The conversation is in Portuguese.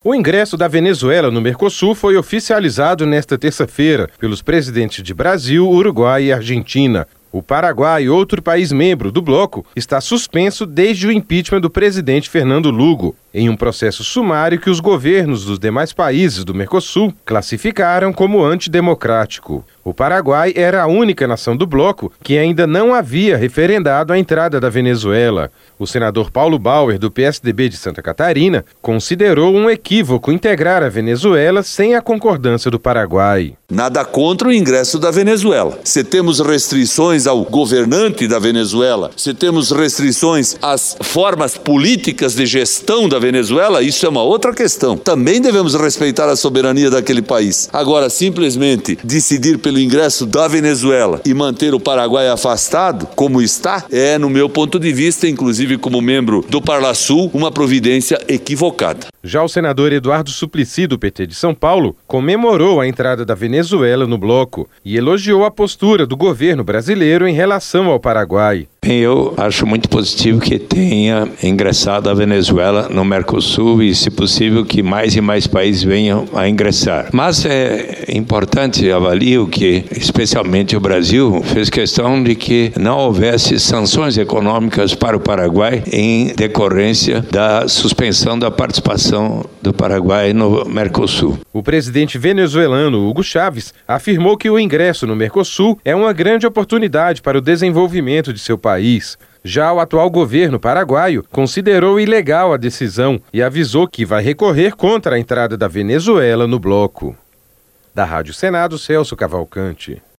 O ingresso da Venezuela no Mercosul foi oficializado nesta terça-feira pelos presidentes de Brasil, Uruguai e Argentina. O Paraguai, outro país membro do bloco, está suspenso desde o impeachment do presidente Fernando Lugo, em um processo sumário que os governos dos demais países do Mercosul classificaram como antidemocrático. O Paraguai era a única nação do bloco que ainda não havia referendado a entrada da Venezuela. O senador Paulo Bauer, do PSDB de Santa Catarina, considerou um equívoco integrar a Venezuela sem a concordância do Paraguai. Nada contra o ingresso da Venezuela. Se temos restrições ao governante da Venezuela, se temos restrições às formas políticas de gestão da Venezuela, isso é uma outra questão. Também devemos respeitar a soberania daquele país. Agora, simplesmente decidir pelo ingresso da Venezuela e manter o Paraguai afastado, como está, é, no meu ponto de vista, inclusive como membro do Parlasul, uma providência equivocada. Já o senador Eduardo Suplicy, do PT de São Paulo, comemorou a entrada da Venezuela no bloco e elogiou a postura do governo brasileiro em relação ao Paraguai. Eu acho muito positivo que tenha ingressado a Venezuela no Mercosul e, se possível, que mais e mais países venham a ingressar. Mas é importante avaliar que, especialmente o Brasil, fez questão de que não houvesse sanções econômicas para o Paraguai em decorrência da suspensão da participação do Paraguai no Mercosul. O presidente venezuelano Hugo Chávez afirmou que o ingresso no Mercosul é uma grande oportunidade para o desenvolvimento de seu país. Já o atual governo paraguaio considerou ilegal a decisão e avisou que vai recorrer contra a entrada da Venezuela no bloco. Da Rádio Senado, Celso Cavalcante.